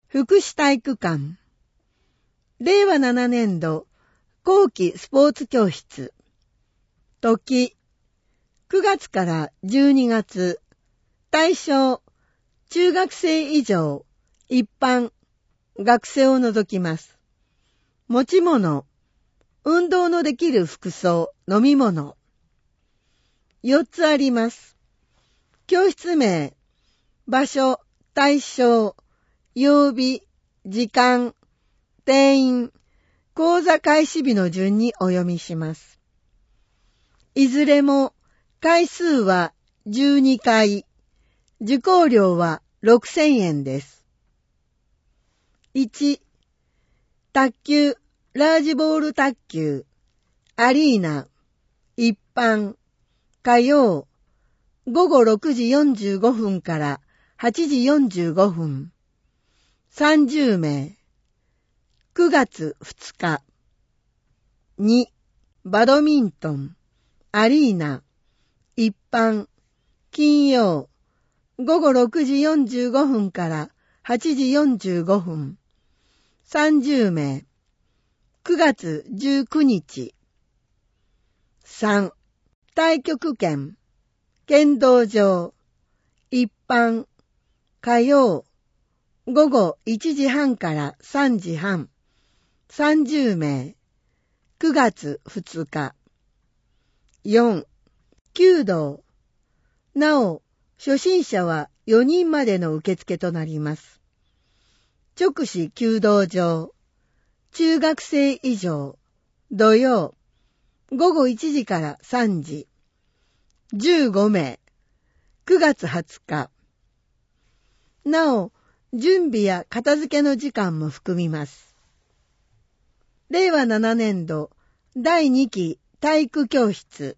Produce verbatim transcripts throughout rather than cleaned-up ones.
福祉体育館。れいわななねんど後期スポーツ教室。時、くがつからじゅうにがつ。対象、中学生以上、一般、学生を除きます。持ち物、運動のできる服装、飲み物。よっつあります。教室名、場所、対象、曜日、時間、定員、講座開始日の順にお読みします。いずれも回数はじゅうにかい、受講料はろくせんえんです。いち、卓球、ラージボール卓球、アリーナ、一般、火曜、ごごろくじよんじゅうごふんからはちじよんじゅうごふん、さんじゅうめい、くがつふつか。に、バドミントン、アリーナ、一般、金曜、ごごろくじよんじゅうごふんからはちじよんじゅうごふん、さんじゅうめい、くがつじゅうくにち。さん、太極拳、剣道場、一般、火曜、ごごいちじはんからさんじはん、さんじゅうめい、くがつふつか。よん、弓道。なお、初心者はよにんまでの受付となります。直視弓道場、中学生以上、土曜、ごごいちじからさんじ、じゅうごめい、くがつはつか。なお、準備や片付けの時間も含みます。れいわななねんどだいにき体育教室。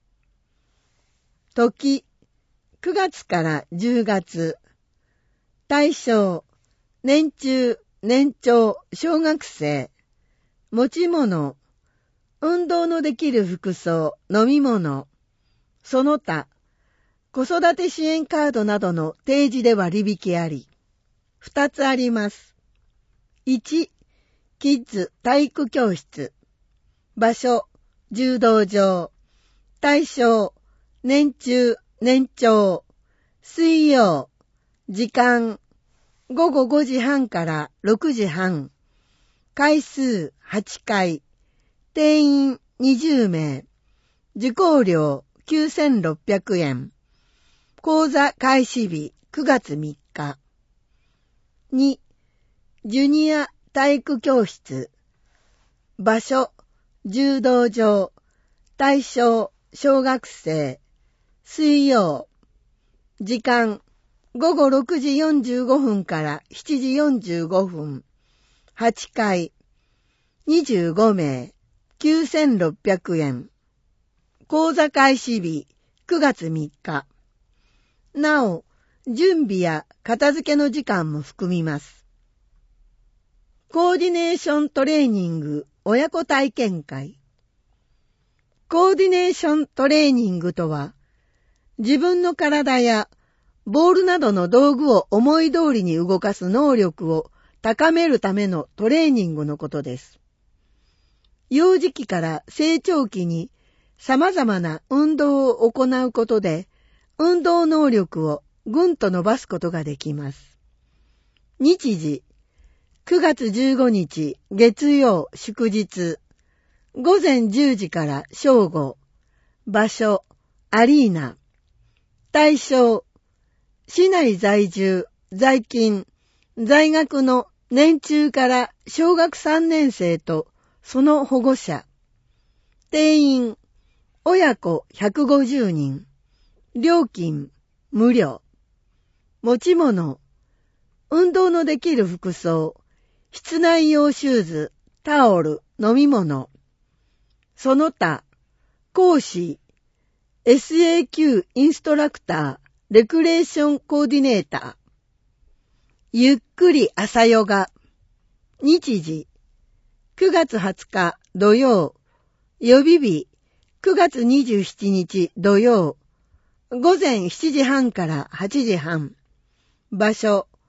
時、くがつからじゅうがつ。対象、年中、年長、小学生。持ち物、運動のできる服装、飲み物。その他、子育て支援カードなどの提示で割引あり。ふたつあります。いち、キッズ体育教室。場所、柔道場。対象、年中、年長。水曜。時間、ごごごじはんからろくじはん。回数はちかい。定員にじゅうめい。受講料きゅうせんろっぴゃくえん。講座開始日くがつみっか。に、ジュニア体育教室。場所、柔道場。対象、小学生。水曜。時間、ごごろくじよんじゅうごふんからしちじよんじゅうごふん。はちかい。にじゅうごめい。きゅうせんろっぴゃくえん。講座開始日くがつみっか。なお、準備や片付けの時間も含みます。コーディネーショントレーニング親子体験会。コーディネーショントレーニングとは、自分の体やボールなどの道具を思い通りに動かす能力を高めるためのトレーニングのことです。幼児期から成長期に様々な運動を行うことで、運動能力をぐんと伸ばすことができます。日時、くがつじゅうごにち月曜祝日、ごぜんじゅうじから正午。場所、アリーナ。対象、市内在住、在勤、在学の年中から小学さんねんせいとその保護者。定員、親子ひゃくごじゅうにん。料金、無料。持ち物、運動のできる服装、室内用シューズ、タオル、飲み物。その他、講師、エスエーキュー インストラクター、レクレーションコーディネーター。ゆっくり朝ヨガ。日時、くがつはつか土曜。予備日、くがつにじゅうしちにち土曜。ごぜんしちじはんからはちじはん。場所、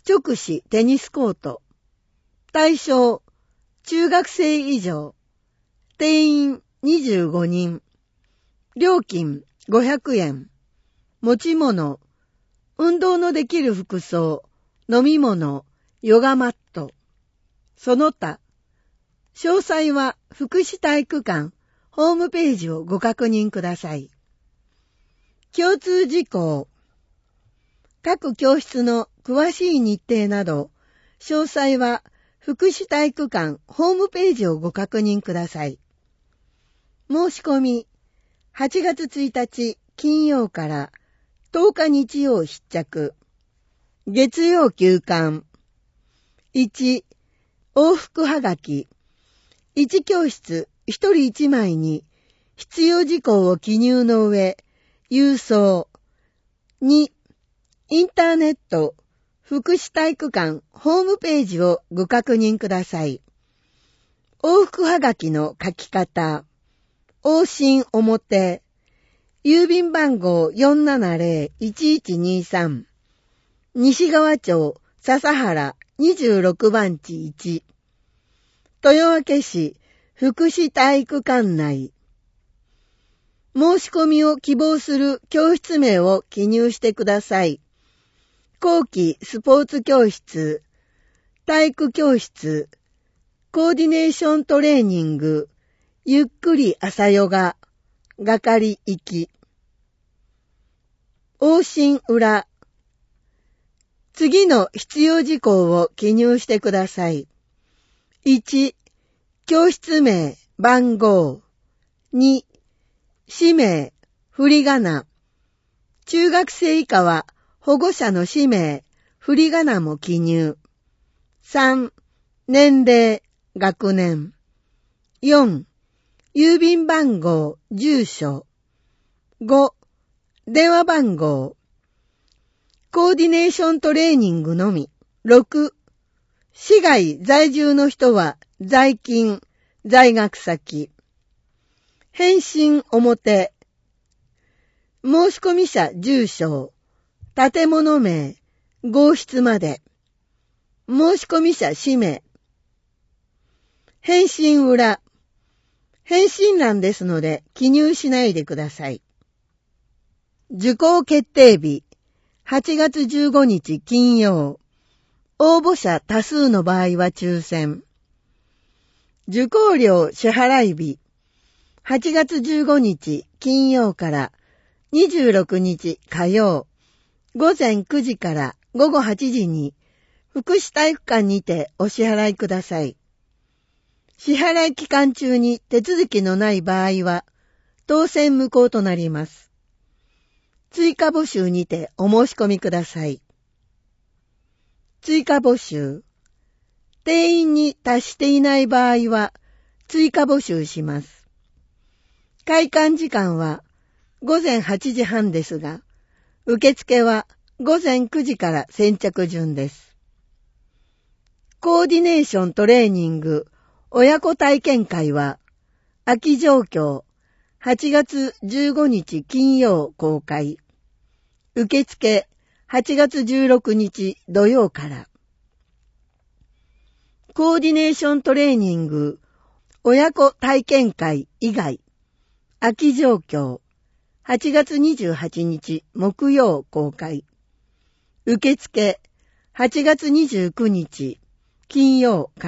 直視テニスコート。対象、中学生以上。定員にじゅうごにん。料金ごひゃくえん。持ち物、運動のできる服装、飲み物、ヨガマット。その他、詳細は福祉体育館ホームページをご確認ください。共通事項。各教室の詳しい日程など、詳細は福祉体育館ホームページをご確認ください。申し込み、はちがつついたち金曜からとおか日曜必着。月曜休館。いち、往復はがき。いち教室ひとりいちまいに必要事項を記入の上、郵送。に、インターネット福祉体育館ホームページをご確認ください。往復はがきの書き方。往診表。郵便番号 よんななぜろいちいちにさん。西川町笹原にじゅうろくばんちいち。豊明市福祉体育館内。申し込みを希望する教室名を記入してください。後期スポーツ教室、体育教室、コーディネーショントレーニング、ゆっくり朝ヨガ、係行き。往診裏。次の必要事項を記入してください。いち、教室名、番号。に、氏名、振り仮名。中学生以下は保護者の氏名、振り仮名も記入。さん、年齢、学年。よん、郵便番号、住所。ご、電話番号。コーディネーショントレーニングのみ。ろく、市外在住の人は在勤、在学先。返信表。申し込み者住所、建物名、号室まで。申し込み者氏名。返信裏。返信欄ですので記入しないでください。受講決定日、はちがつじゅうごにち金曜。応募者多数の場合は抽選。受講料支払い日、はちがつじゅうごにち金曜からにじゅうろくにち火曜、午前くじから午後はちじに福祉体育館にてお支払いください。支払い期間中に手続きのない場合は当選無効となります。追加募集にてお申し込みください。追加募集。定員に達していない場合は追加募集します。開館時間はごぜんはちじはんですが、受付はごぜんくじから先着順です。コーディネーショントレーニング親子体験会は、秋状況はちがつじゅうごにち金曜公開。受付はちがつじゅうろくにち土曜から。コーディネーショントレーニング親子体験会以外。秋状況はちがつにじゅうはちにち木曜公開。受付はちがつにじゅうくにち金曜から。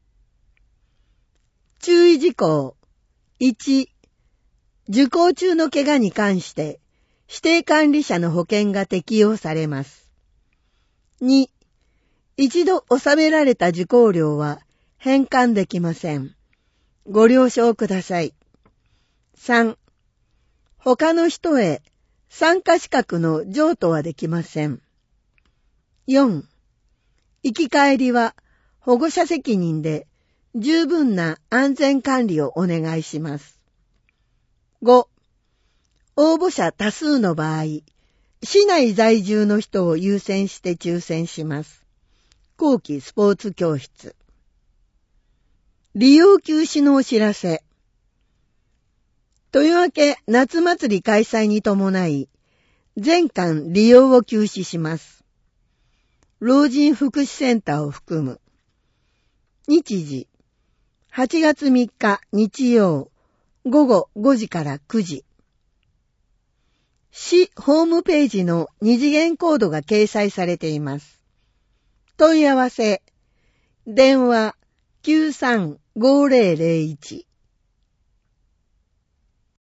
注意事項。いち、受講中の怪我に関して指定管理者の保険が適用されます。に、一度納められた受講料は返還できません。ご了承ください。さん、他の人へ参加資格の譲渡はできません。よん、行き帰りは保護者責任で十分な安全管理をお願いします。ご、応募者多数の場合、市内在住の人を優先して抽選します。後期スポーツ教室。利用休止のお知らせ。豊明夏祭り開催に伴い、全館利用を休止します。 老人福祉センターを含む。日時、はちがつみっか日曜、午後ごじからくじ。市ホームページの二次元コードが掲載されています。問い合わせ、電話 きゅうさんごーぜろぜろいち